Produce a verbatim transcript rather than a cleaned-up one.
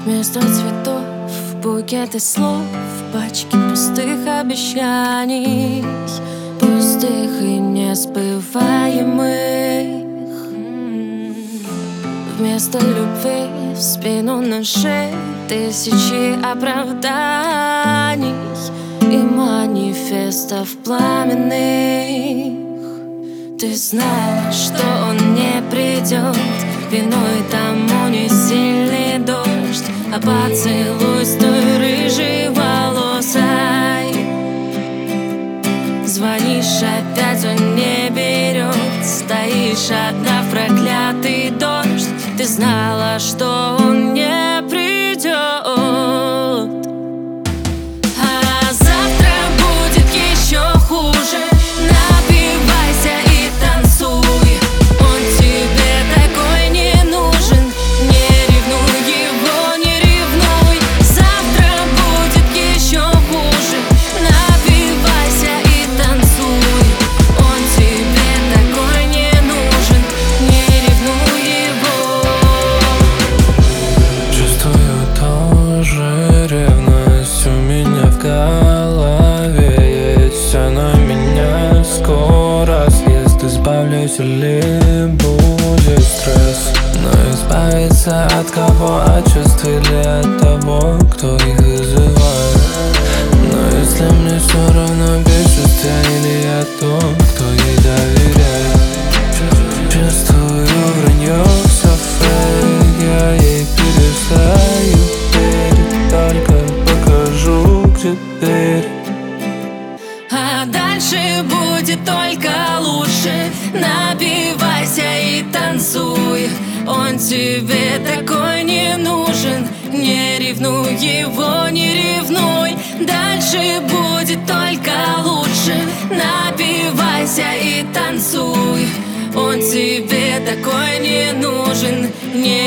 Вместо цветов букеты слов, пачки пустых обещаний, пустых и несбываемых. Вместо любви в спину на шее тысячи оправданий и манифестов пламенных. Ты знала, что он не придет, виной тому не сильный дождь, а поцелуй с той рыжей волосой. Звонишь опять, он не берет, стоишь одна в проклятый дождь. Ты знала, что он не придет, а завтра будет еще хуже. Напивайся и танцуй, он тебе такой не нужен. Не ревнуй его, не ревнуй. Завтра будет еще хуже. Напивайся и танцуй, он тебе такой не нужен. Не ревнуй его. Чувствую тоже ревность у меня в голове есть. Она меня скоро съест. Избавлюсь или будет стресс? Но избавиться от кого? От чувств или от того, кто их вызывает? Но если мне все равно, бесчувствие или я тот, кто ей доверяет? Чувствую вранье, все фейк, я ей перестаю верить. Только покажу, где дверь. А дальше будет только лучше. Напивайся и танцуй, он тебе такой не нужен. Не ревнуй его, не ревнуй. Дальше будет только лучше. Напивайся и танцуй, он тебе такой не нужен. Не